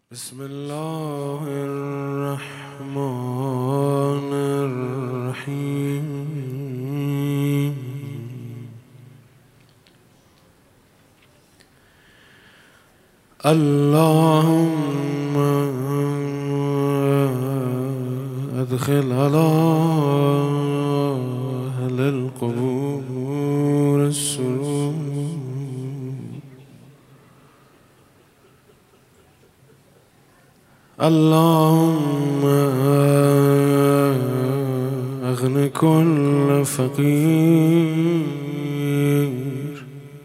بسم الله الرحمن الرحيم. اللهم أدخل على أهل القبور السرور. اللهم أغن كل فقير.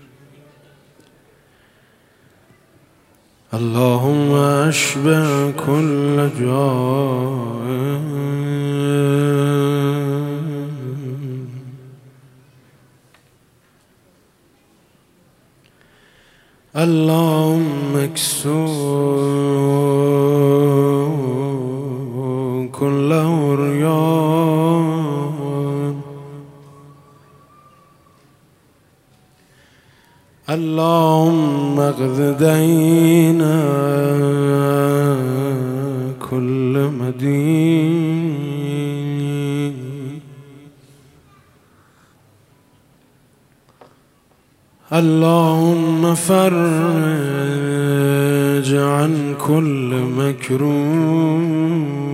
اللهم أشبع كل جائع. اللهم اكسو كل عريان. اللهم اقض دين كل مدين. اللهم فرج عن كل مكروب.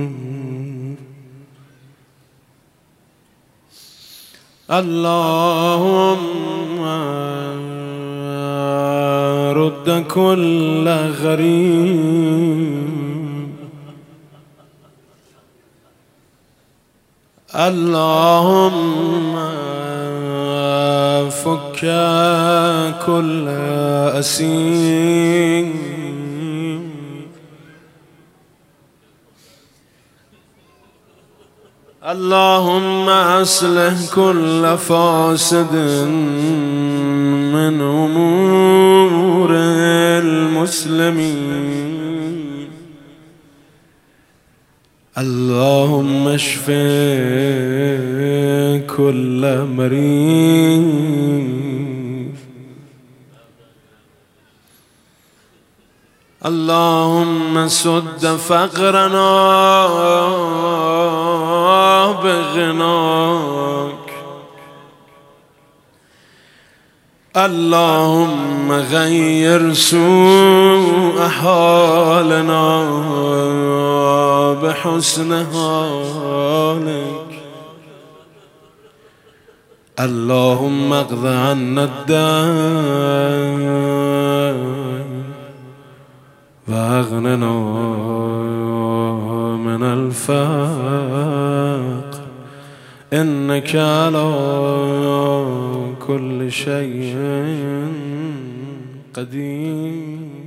اللهم رد كل غريب. اللهم فك كل أسير. اللهم أصلح كل فاسد من أمور المسلمين. اللهم اشف كل مريض. اللهم سد فقرنا بغناك. اللهم غير سوء حالنا بحسن حالك. اللهم اقض عنا الدين واغننا من الفقر. إنك على كل شيء قدير.